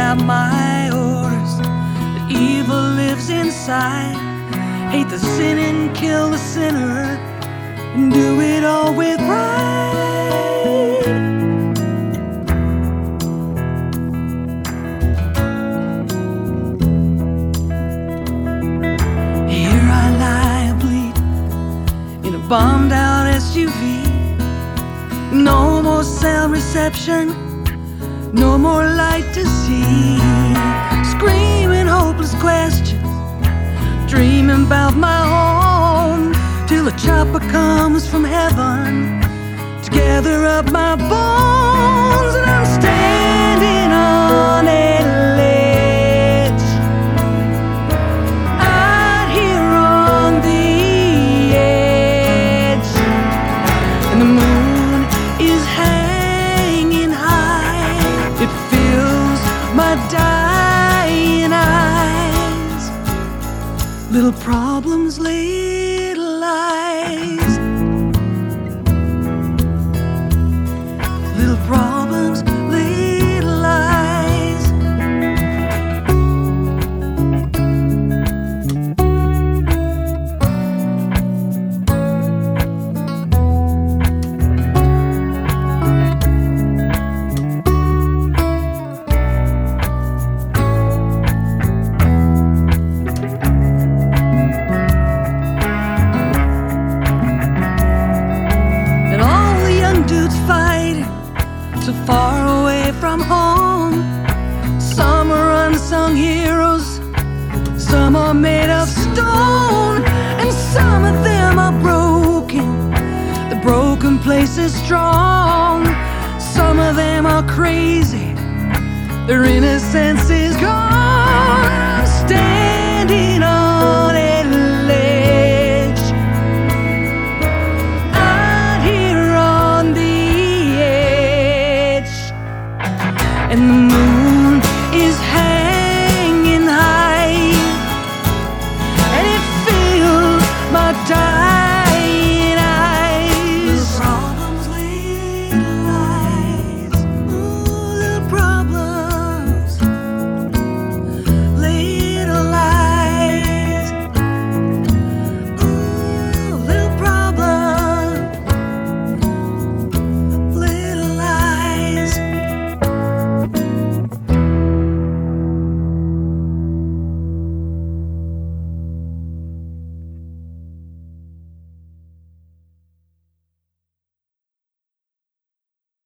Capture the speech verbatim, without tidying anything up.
out my orders that evil lives inside. Hate the sin and kill the sinner and do it all with pride. Here I lie bleed in a bombed out S U V. No more cell reception, no more light to see. Screaming hopeless questions, dreaming about my home, till a chopper comes from heaven to gather up my bones. And I'm standing on a ledge out here on the edge, and the moon is hanging high. It fills my dying eyes. Little problems, little lies. Little problems, little lies. Dudes fighting so far away from home. Some are unsung heroes, some are made of stone, and some of them are broken. The broken place is strong. Some of them are crazy, their innocence is gone.